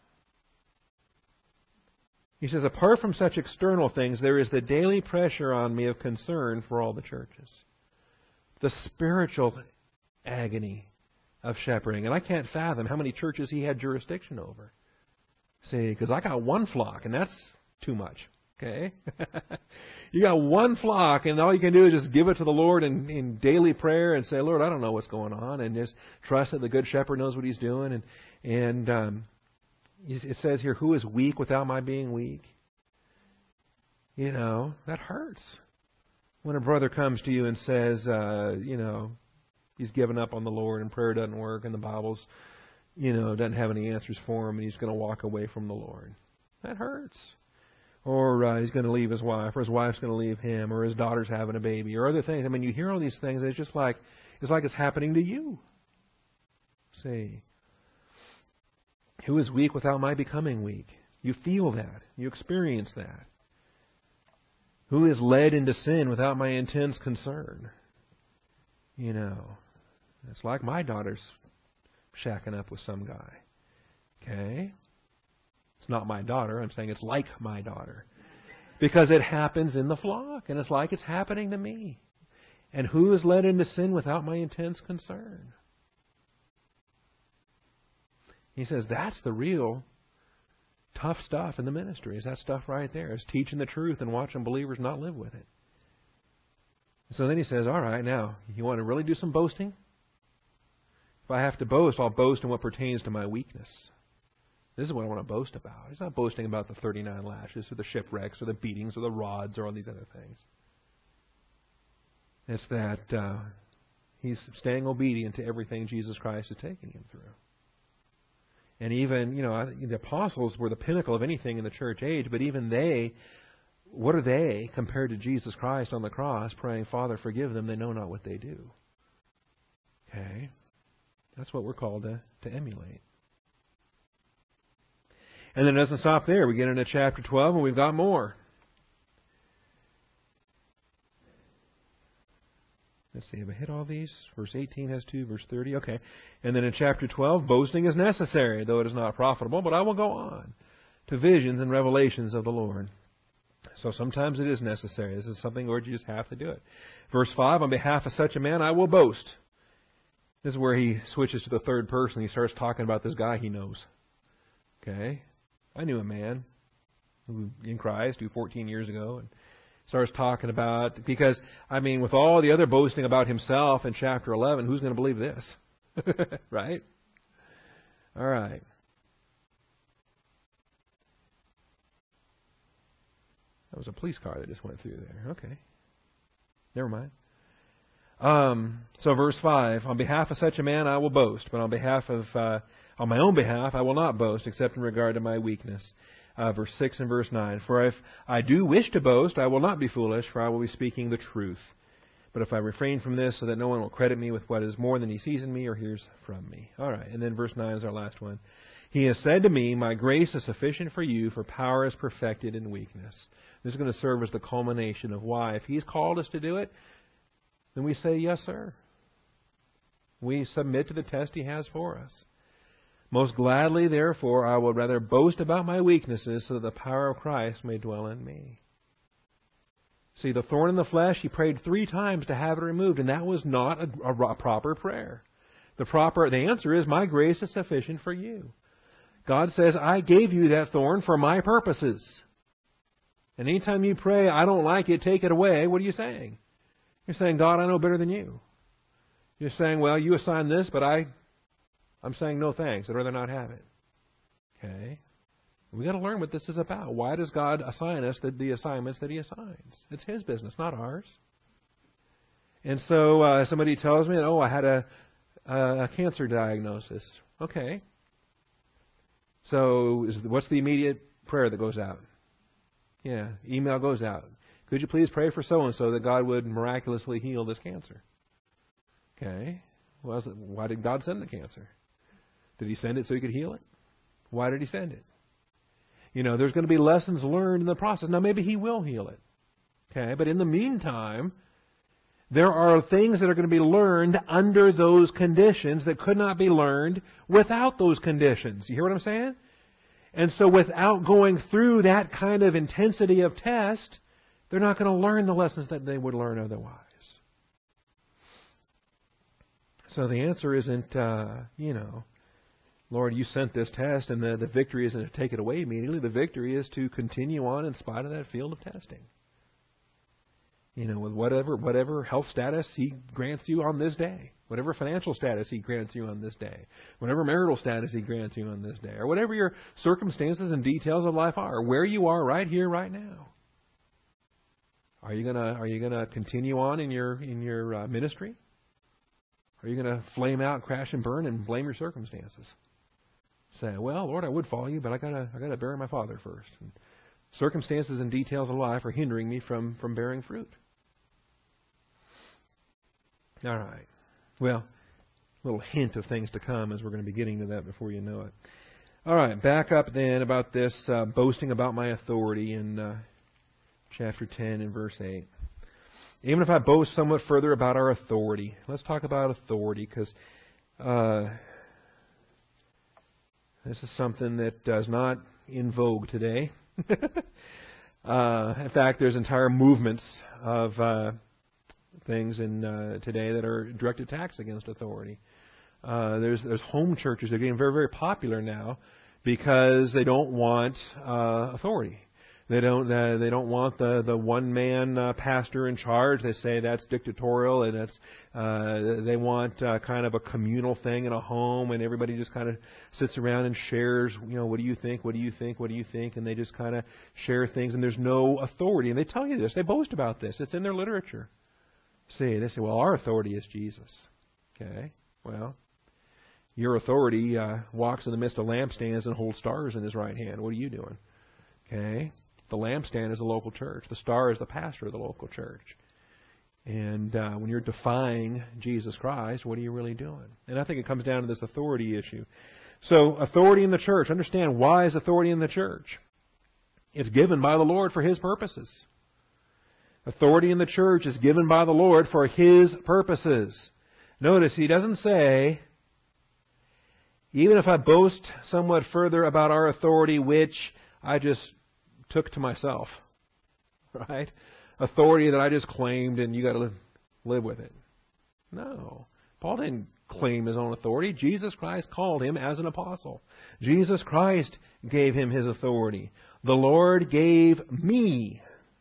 He says, apart from such external things, there is the daily pressure on me of concern for all the churches. The spiritual agony of shepherding. And I can't fathom how many churches he had jurisdiction over. See, because I got one flock, and that's too much. Okay? You got one flock, and all you can do is just give it to the Lord in daily prayer and say, Lord, I don't know what's going on, and just trust that the Good Shepherd knows what He's doing. And it says here, who is weak without my being weak? You know, that hurts. When a brother comes to you and says, he's given up on the Lord and prayer doesn't work and the Bible's, doesn't have any answers for him and he's going to walk away from the Lord. That hurts. Or he's going to leave his wife, or his wife's going to leave him, or his daughter's having a baby, or other things. I mean, you hear all these things, and it's just like it's happening to you. See, who is weak without my becoming weak? You feel that. You experience that. Who is led into sin without my intense concern? It's like my daughter's shacking up with some guy. Okay? It's not my daughter. I'm saying it's like my daughter. Because it happens in the flock, and it's like it's happening to me. And who is led into sin without my intense concern? He says that's the real tough stuff in the ministry. Is that stuff right there. It's teaching the truth and watching believers not live with it. So then he says, all right, now, you want to really do some boasting? If I have to boast, I'll boast in what pertains to my weakness. This is what I want to boast about. He's not boasting about the 39 lashes or the shipwrecks or the beatings or the rods or all these other things. It's that he's staying obedient to everything Jesus Christ is taking him through. And even, the apostles were the pinnacle of anything in the church age, but even they, what are they compared to Jesus Christ on the cross praying, Father, forgive them, they know not what they do. Okay? That's what we're called to emulate. And then it doesn't stop there. We get into chapter 12 and we've got more. Let's see, have I hit all these? Verse 18 has 2, verse 30. Okay. And then in chapter 12, boasting is necessary, though it is not profitable, but I will go on to visions and revelations of the Lord. So sometimes it is necessary. This is something, Lord, you just have to do it. Verse 5, on behalf of such a man, I will boast. This is where he switches to the third person. He starts talking about this guy he knows. Okay. I knew a man who in Christ who 14 years ago and starts talking about, because, with all the other boasting about himself in chapter 11, who's going to believe this? Right? All right. That was a police car that just went through there. Okay. Never mind. So verse 5, on behalf of such a man I will boast, but on my own behalf I will not boast, except in regard to my weakness. Verse 6 and verse 9, for if I do wish to boast, I will not be foolish, for I will be speaking the truth. But if I refrain from this, so that no one will credit me with what is more than he sees in me or hears from me. All right, and then verse 9 is our last one. He has said to me, my grace is sufficient for you, for power is perfected in weakness. This is going to serve as the culmination of why. If He's called us to do it, then we say, yes, sir. We submit to the test He has for us. Most gladly, therefore, I will rather boast about my weaknesses so that the power of Christ may dwell in me. See, the thorn in the flesh, he prayed 3 times to have it removed, and that was not a proper prayer. The answer is, my grace is sufficient for you. God says, I gave you that thorn for my purposes. And anytime you pray, I don't like it, take it away, what are you saying? You're saying, God, I know better than you. You're saying, well, you assigned this, but I'm saying no thanks. I'd rather not have it. Okay? We've got to learn what this is about. Why does God assign us the assignments that He assigns? It's His business, not ours. And so somebody tells me, I had a cancer diagnosis. Okay. So what's the immediate prayer that goes out? Yeah, email goes out. Could you please pray for so-and-so that God would miraculously heal this cancer? Okay. Well, why did God send the cancer? Did He send it so He could heal it? Why did He send it? There's going to be lessons learned in the process. Now, maybe He will heal it. Okay. But in the meantime, there are things that are going to be learned under those conditions that could not be learned without those conditions. You hear what I'm saying? And so without going through that kind of intensity of test, they're not going to learn the lessons that they would learn otherwise. So the answer isn't, Lord, you sent this test, and the victory isn't to take it away immediately. The victory is to continue on in spite of that field of testing. With whatever health status He grants you on this day, whatever financial status He grants you on this day, whatever marital status He grants you on this day, or whatever your circumstances and details of life are, where you are right here, right now. Are you gonna continue on in your ministry? Are you gonna flame out, crash and burn, and blame your circumstances? Say, well, Lord, I would follow you, but I gotta bury my father first. And circumstances and details of life are hindering me from bearing fruit. All right. Well, a little hint of things to come as we're going to be getting to that before you know it. All right, back up then about this boasting about my authority in chapter 10 and verse 8. Even if I boast somewhat further about our authority. Let's talk about authority, because this is something that is not in vogue today. In fact, there's entire movements of things in today that are direct attacks against authority. There's home churches that are getting very, very popular now because they don't want authority. They don't want the one man pastor in charge. They say that's dictatorial, and that's they want kind of a communal thing in a home, and everybody just kind of sits around and shares. What do you think? What do you think? What do you think? And they just kind of share things, and there's no authority. And they tell you this. They boast about this. It's in their literature. They say, well, our authority is Jesus. Okay, well, your authority walks in the midst of lampstands and holds stars in His right hand. What are you doing? Okay. The lampstand is the local church. The star is the pastor of the local church. And when you're defying Jesus Christ, what are you really doing? And I think it comes down to this authority issue. So, authority in the church. Understand, why is authority in the church? It's given by the Lord for His purposes. Authority in the church is given by the Lord for His purposes. Notice, He doesn't say, even if I boast somewhat further about our authority, which I just took to myself, right? Authority that I just claimed, and you got to live with it. No. Paul didn't claim his own authority. Jesus Christ called him as an apostle. Jesus Christ gave him His authority. The Lord gave me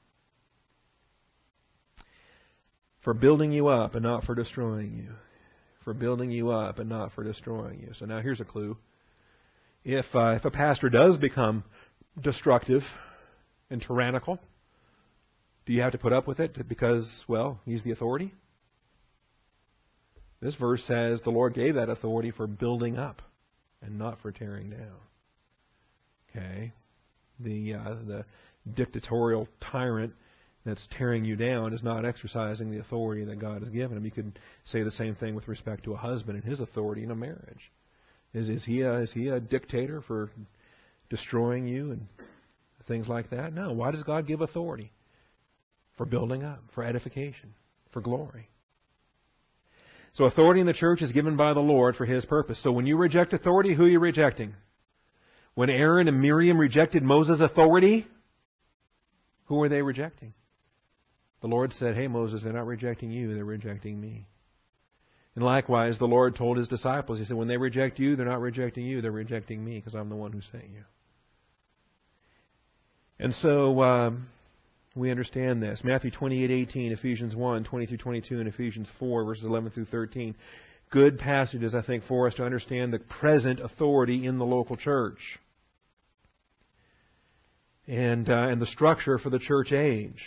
for building you up and not for destroying you. For building you up and not for destroying you. So now here's a clue. If a pastor does become destructive and tyrannical, do you have to put up with it because, well, he's the authority? This verse says the Lord gave that authority for building up and not for tearing down. Okay? The dictatorial tyrant that's tearing you down is not exercising the authority that God has given him. You could say the same thing with respect to a husband and his authority in a marriage. Is he a dictator for destroying you and things like that? No. Why does God give authority? For building up, for edification, for glory. So authority in the church is given by the Lord for His purpose. So when you reject authority, who are you rejecting? When Aaron and Miriam rejected Moses' authority, who are they rejecting? The Lord said, hey, Moses, they're not rejecting you, they're rejecting me. And likewise, the Lord told His disciples, He said, when they reject you, they're not rejecting you, they're rejecting me because I'm the one who sent you. And so we understand this. Matthew 28:18, Ephesians 1, 20 through 22, and Ephesians 4, verses 11 through 13. Good passages, I think, for us to understand the present authority in the local church. And the structure for the church age.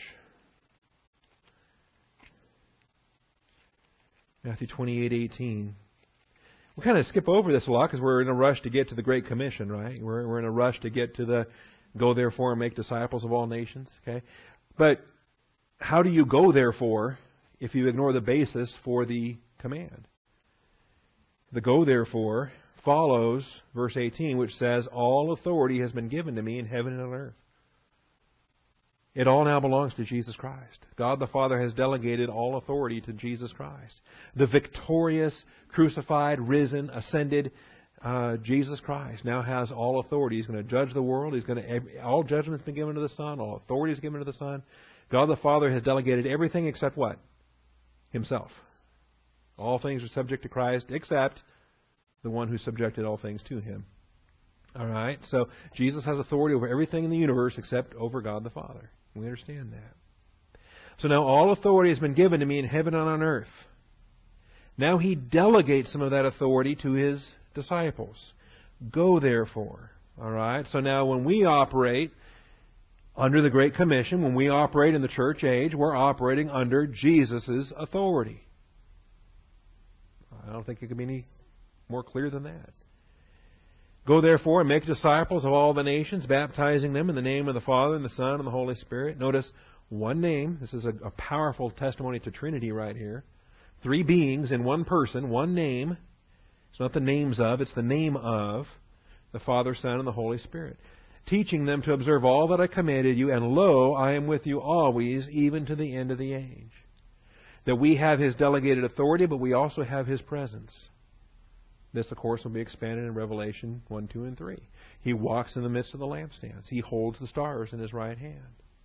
Matthew 28:18. We kind of skip over this a lot because we're in a rush to get to the Great Commission, right? We're in a rush to get to the go therefore and make disciples of all nations. Okay, but how do you go therefore if you ignore the basis for the command? The go therefore follows verse 18, which says, all authority has been given to me in heaven and on earth. It all now belongs to Jesus Christ. God the Father has delegated all authority to Jesus Christ. The victorious, crucified, risen, ascended Jesus Christ now has all authority. He's going to judge the world. All judgment's been given to the Son. All authority is given to the Son. God the Father has delegated everything except what? Himself. All things are subject to Christ except the one who subjected all things to him. All right? So Jesus has authority over everything in the universe except over God the Father. We understand that. So now all authority has been given to me in heaven and on earth. Now he delegates some of that authority to his disciples. Go therefore. All right? So now when we operate under the Great Commission, when we operate in the church age, we're operating under Jesus' authority. I don't think it could be any more clear than that. Go therefore and make disciples of all the nations, baptizing them in the name of the Father and the Son and the Holy Spirit. Notice one name. This is a powerful testimony to Trinity right here. 3 beings in one person, one name. It's not the names of, it's the name of the Father, Son, and the Holy Spirit. Teaching them to observe all that I commanded you, and lo, I am with you always, even to the end of the age. That we have His delegated authority, but we also have His presence. This, of course, will be expanded in Revelation 1, 2, and 3. He walks in the midst of the lampstands. He holds the stars in His right hand.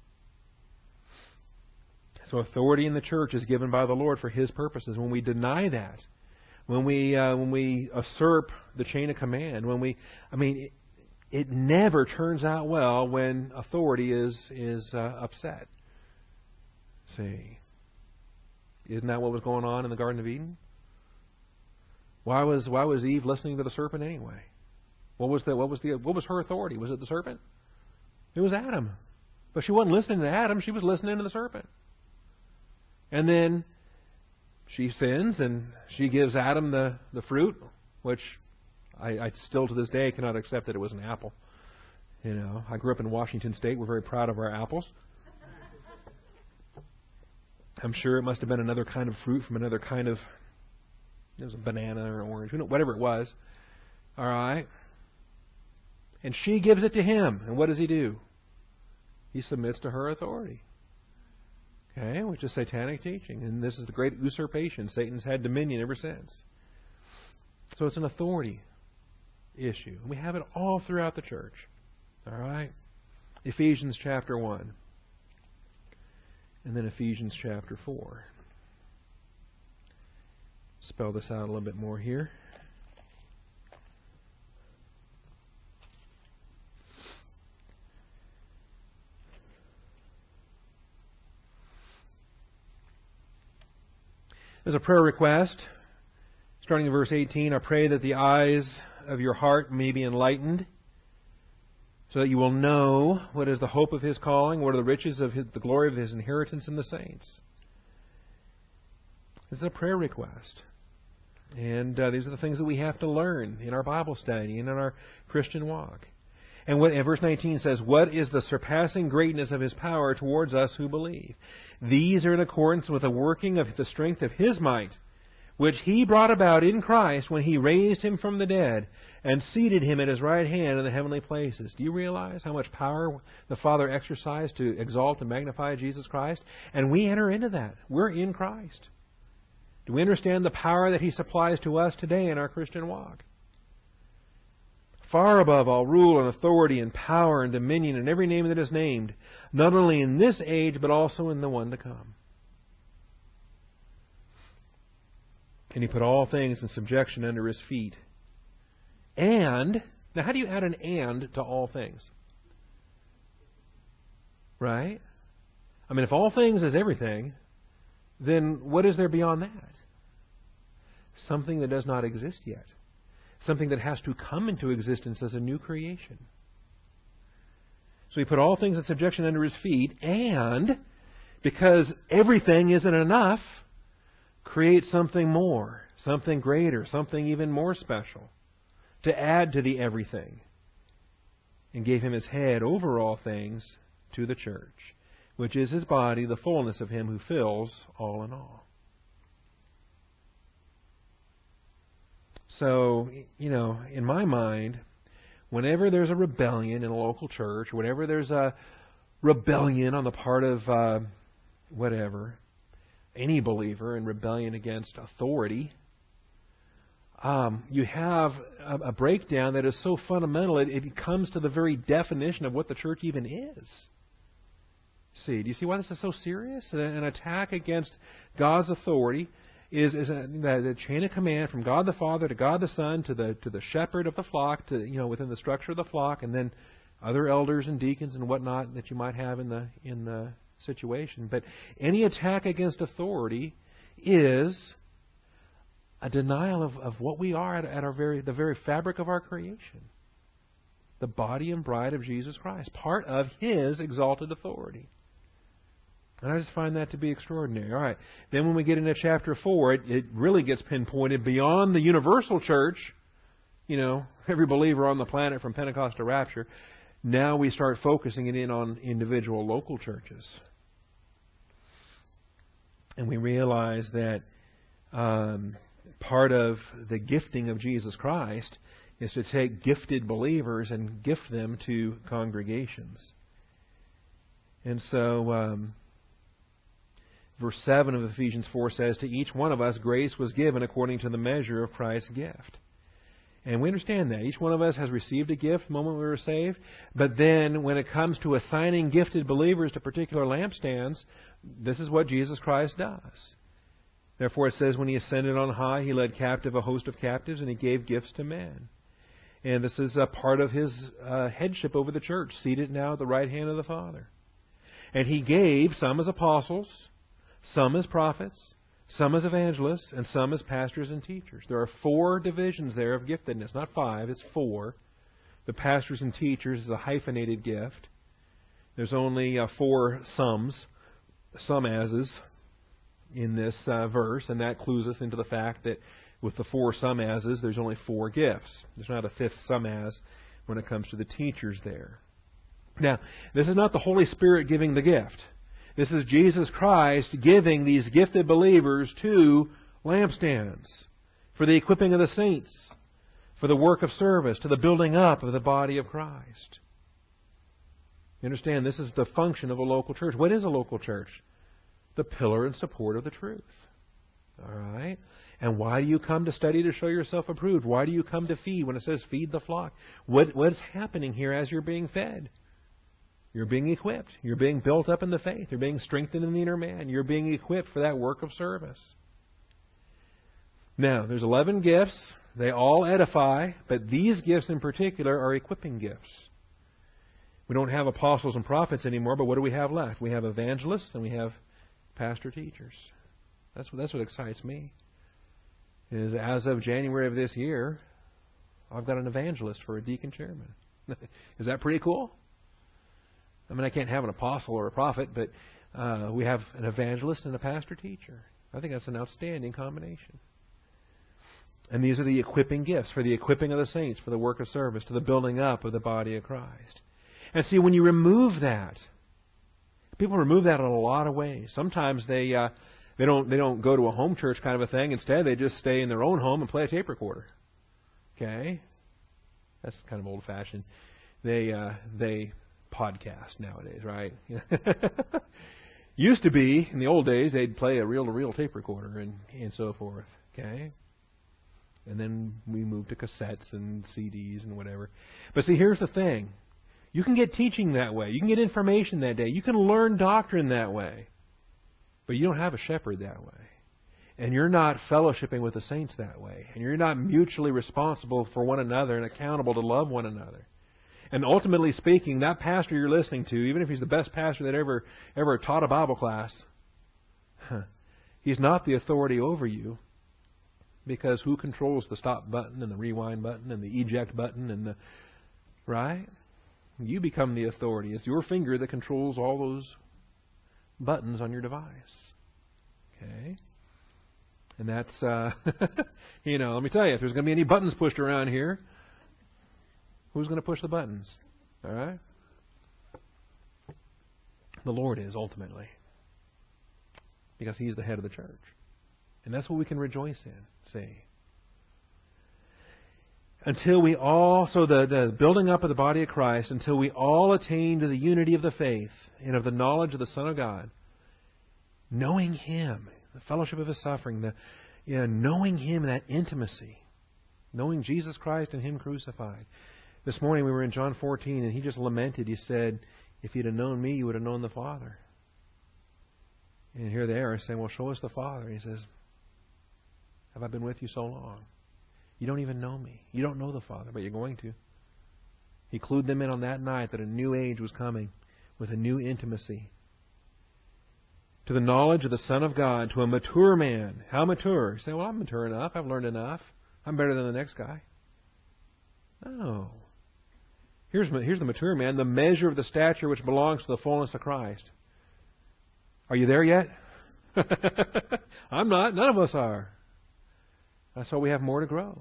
So authority in the church is given by the Lord for His purposes. When we deny that, when we usurp the chain of command, it never turns out well when authority is upset. See, isn't that what was going on in the Garden of Eden? Why was Eve listening to the serpent anyway? What was her authority? Was it the serpent? It was Adam. But she wasn't listening to Adam, she was listening to the serpent. And then she sins and she gives Adam the fruit, which I still to this day cannot accept that it was an apple. You know, I grew up in Washington State. We're very proud of our apples. I'm sure it must have been another kind of fruit from another kind of, it was a banana or an orange, whatever it was. All right. And she gives it to him. And what does he do? He submits to her authority. Okay, which is satanic teaching. And this is the great usurpation. Satan's had dominion ever since. So it's an authority issue. And we have it all throughout the church. All right? Ephesians chapter 1. And then Ephesians chapter 4. Spell this out a little bit more here. There's a prayer request. Starting in verse 18, I pray that the eyes of your heart may be enlightened, so that you will know what is the hope of His calling, what are the riches of the glory of His inheritance in the saints. This is a prayer request. And these are the things that we have to learn in our Bible study and in our Christian walk. And verse 19 says, what is the surpassing greatness of His power towards us who believe? These are in accordance with the working of the strength of His might, which He brought about in Christ when He raised Him from the dead and seated Him at His right hand in the heavenly places. Do you realize how much power the Father exercised to exalt and magnify Jesus Christ? And we enter into that. We're in Christ. Do we understand the power that He supplies to us today in our Christian walk? Far above all rule and authority and power and dominion and every name that is named, not only in this age but also in the one to come. And He put all things in subjection under His feet. And, now how do you add an and to all things? Right? I mean, if all things is everything, then what is there beyond that? Something that does not exist yet. Something that has to come into existence as a new creation. So He put all things in subjection under His feet, and because everything isn't enough, create something more, something greater, something even more special, to add to the everything. And gave Him His head over all things to the church, which is His body, the fullness of Him who fills all in all. So, in my mind, whenever there's a rebellion in a local church, whenever there's a rebellion on the part of any believer in rebellion against authority, you have a breakdown that is so fundamental, it comes to the very definition of what the church even is. See, do you see why this is so serious? An attack against God's authority is the chain of command from God the Father to God the Son to the shepherd of the flock, to within the structure of the flock, and then other elders and deacons and whatnot that you might have in the situation. But any attack against authority is a denial of what we are at the very fabric of our creation. The body and bride of Jesus Christ. Part of His exalted authority. And I just find that to be extraordinary. All right. Then when we get into chapter 4, it really gets pinpointed beyond the universal church. Every believer on the planet from Pentecost to Rapture. Now we start focusing it in on individual local churches. And we realize that part of the gifting of Jesus Christ is to take gifted believers and gift them to congregations. And so, verse 7 of Ephesians 4 says, to each one of us grace was given according to the measure of Christ's gift. And we understand that. Each one of us has received a gift the moment we were saved. But then when it comes to assigning gifted believers to particular lampstands, this is what Jesus Christ does. Therefore it says, when He ascended on high, He led captive a host of captives, and He gave gifts to men. And this is a part of His headship over the church, seated now at the right hand of the Father. And He gave some as apostles, some as prophets, some as evangelists, and some as pastors and teachers. There are 4 divisions there of giftedness. Not 5, it's 4. The pastors and teachers is a hyphenated gift. There's only 4 some ases in this verse, and that clues us into the fact that with the 4 some ases, there's only 4 gifts. There's not a 5th some as when it comes to the teachers there. Now, this is not the Holy Spirit giving the gift. This is Jesus Christ giving these gifted believers to lampstands for the equipping of the saints, for the work of service, to the building up of the body of Christ. You understand, this is the function of a local church. What is a local church? The pillar and support of the truth. All right? And why do you come to study to show yourself approved? Why do you come to feed when it says feed the flock? What's happening here as you're being fed? You're being equipped. You're being built up in the faith. You're being strengthened in the inner man. You're being equipped for that work of service. Now, there's 11 gifts. They all edify, but these gifts in particular are equipping gifts. We don't have apostles and prophets anymore, but what do we have left? We have evangelists and we have pastor teachers. That's what excites me. Is as of January of this year, I've got an evangelist for a deacon chairman. Is that pretty cool? I mean, I can't have an apostle or a prophet, but we have an evangelist and a pastor teacher. I think that's an outstanding combination. And these are the equipping gifts for the equipping of the saints, for the work of service, to the building up of the body of Christ. And see, when you remove that, people remove that in a lot of ways. Sometimes they don't go to a home church kind of a thing. Instead, they just stay in their own home and play a tape recorder. Okay, that's kind of old-fashioned. They podcast nowadays, right? Used to be, in the old days, they'd play a reel-to-reel tape recorder and so forth. Okay? And then we moved to cassettes and CDs and whatever. But see, here's the thing. You can get teaching that way. You can get information that day. You can learn doctrine that way. But you don't have a shepherd that way. And you're not fellowshipping with the saints that way. And you're not mutually responsible for one another and accountable to love one another. And ultimately speaking, that pastor you're listening to, even if he's the best pastor that ever taught a Bible class, he's not the authority over you. Because who controls the stop button and the rewind button and the eject button and the... Right? You become the authority. It's your finger that controls all those buttons on your device. Okay? And that's, let me tell you, if there's going to be any buttons pushed around here, who's going to push the buttons? All right? The Lord is, ultimately. Because He's the head of the church. And that's what we can rejoice in, see. Until we all, so the building up of the body of Christ, until we all attain to the unity of the faith and of the knowledge of the Son of God, knowing Him, the fellowship of His suffering, knowing Him in that intimacy, knowing Jesus Christ and Him crucified. This morning we were in John 14 and he just lamented. He said, if you'd have known me, you would have known the Father. And here they are saying, well, show us the Father. He says, have I been with you so long? You don't even know me. You don't know the Father, but you're going to. He clued them in on that night that a new age was coming with a new intimacy. To the knowledge of the Son of God, to a mature man. How mature? You say, well, I'm mature enough. I've learned enough. I'm better than the next guy. No. Here's the mature man, the measure of the stature which belongs to the fullness of Christ. Are you there yet? I'm not. None of us are. That's why we have more to grow.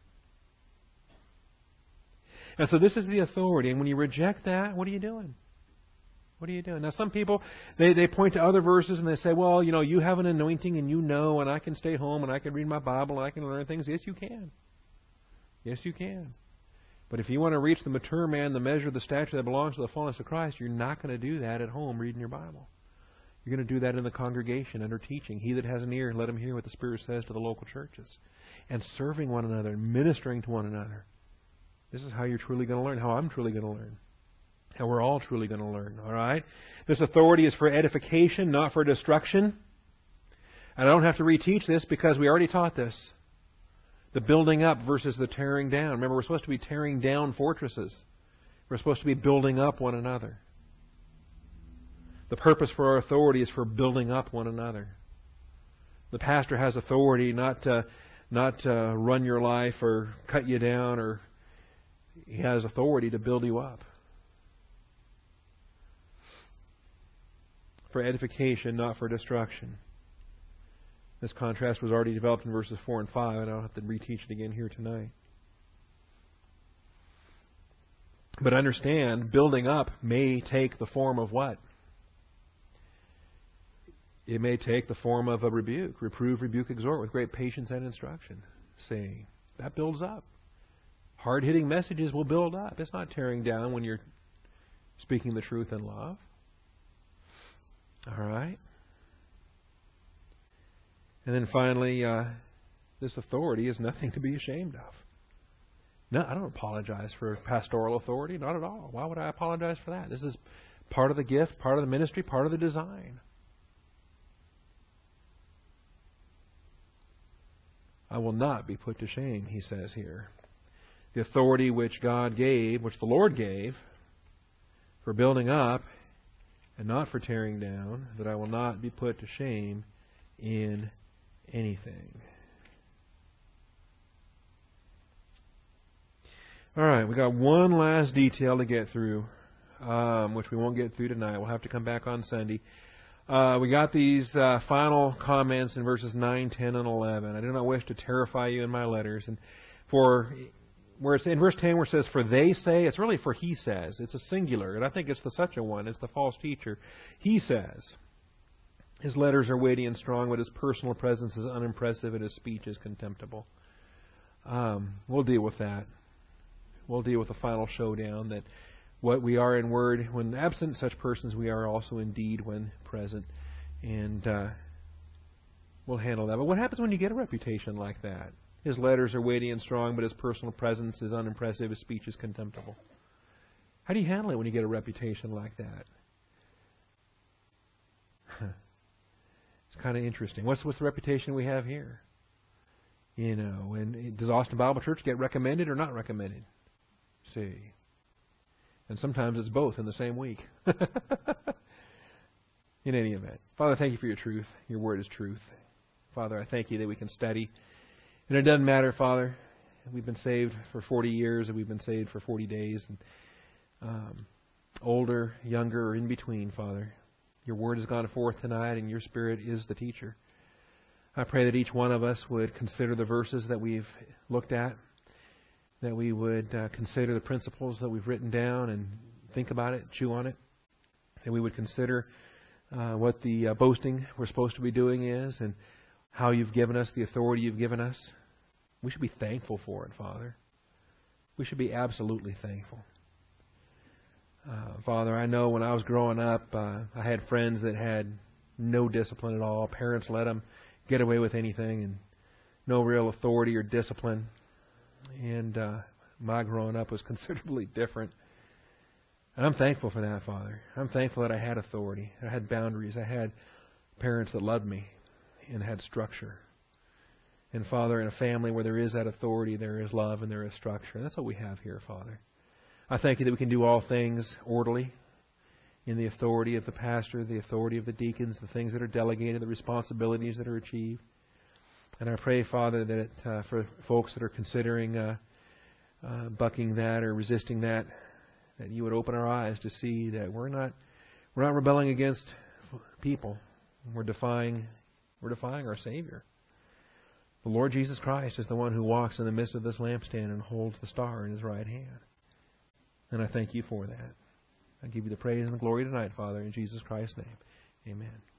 And so this is the authority. And when you reject that, what are you doing? What are you doing? Now, some people, they point to other verses and they say, well, you have an anointing and and I can stay home and I can read my Bible and I can learn things. Yes, you can. Yes, you can. But if you want to reach the mature man, the measure of the stature that belongs to the fullness of Christ, you're not going to do that at home reading your Bible. You're going to do that in the congregation under teaching. He that has an ear, let him hear what the Spirit says to the local churches. And serving one another and ministering to one another. This is how you're truly going to learn, how I'm truly going to learn. How we're all truly going to learn, all right? This authority is for edification, not for destruction. And I don't have to reteach this because we already taught this. The building up versus the tearing down. Remember, we're supposed to be tearing down fortresses. We're supposed to be building up one another. The purpose for our authority is for building up one another. The pastor has authority not to run your life or cut you down, or he has authority to build you up. For edification, not for destruction. This contrast was already developed in verses 4 and 5, and I don't have to reteach it again here tonight. But understand, building up may take the form of what? It may take the form of a rebuke. Reprove, rebuke, exhort with great patience and instruction. See, that builds up. Hard-hitting messages will build up. It's not tearing down when you're speaking the truth in love. All right? And then finally, this authority is nothing to be ashamed of. No, I don't apologize for pastoral authority. Not at all. Why would I apologize for that? This is part of the gift, part of the ministry, part of the design. I will not be put to shame, he says here. The authority which God gave, which the Lord gave, for building up and not for tearing down, that I will not be put to shame in anything. All right, we got one last detail to get through, which we won't get through tonight. We'll have to come back on Sunday. We got these final comments in verses 9, 10, and 11. I do not wish to terrify you in my letters. And where it's in verse 10 where it says, for they say, it's really for he says. It's a singular, and I think it's the such a one. It's the false teacher. He says, his letters are weighty and strong, but his personal presence is unimpressive and his speech is contemptible. We'll deal with that. We'll deal with the final showdown that what we are in word when absent, such persons we are also in deed when present. And we'll handle that. But what happens when you get a reputation like that? His letters are weighty and strong, but his personal presence is unimpressive. His speech is contemptible. How do you handle it when you get a reputation like that? It's kind of interesting. What's the reputation we have here? And does Austin Bible Church get recommended or not recommended? See. And sometimes it's both in the same week. In any event. Father, thank you for your truth. Your word is truth. Father, I thank you that we can study. And it doesn't matter, Father. We've been saved for 40 years and we've been saved for 40 days. And older, younger, or in between, Father. Your word has gone forth tonight and your Spirit is the teacher. I pray that each one of us would consider the verses that we've looked at, that we would consider the principles that we've written down and think about it, chew on it, that we would consider what the boasting we're supposed to be doing is and how you've given us the authority you've given us. We should be thankful for it, Father. We should be absolutely thankful. Father, I know when I was growing up, I had friends that had no discipline at all. Parents let them get away with anything and no real authority or discipline. And my growing up was considerably different. And I'm thankful for that, Father. I'm thankful that I had authority. I had boundaries. I had parents that loved me and had structure. And Father, in a family where there is that authority, there is love and there is structure. And that's what we have here, Father. I thank you that we can do all things orderly in the authority of the pastor, the authority of the deacons, the things that are delegated, the responsibilities that are achieved. And I pray, Father, that for folks that are considering bucking that or resisting that, that you would open our eyes to see that we're not rebelling against people. We're defying our Savior. The Lord Jesus Christ is the one who walks in the midst of this lampstand and holds the star in His right hand. And I thank you for that. I give you the praise and the glory tonight, Father, in Jesus Christ's name. Amen.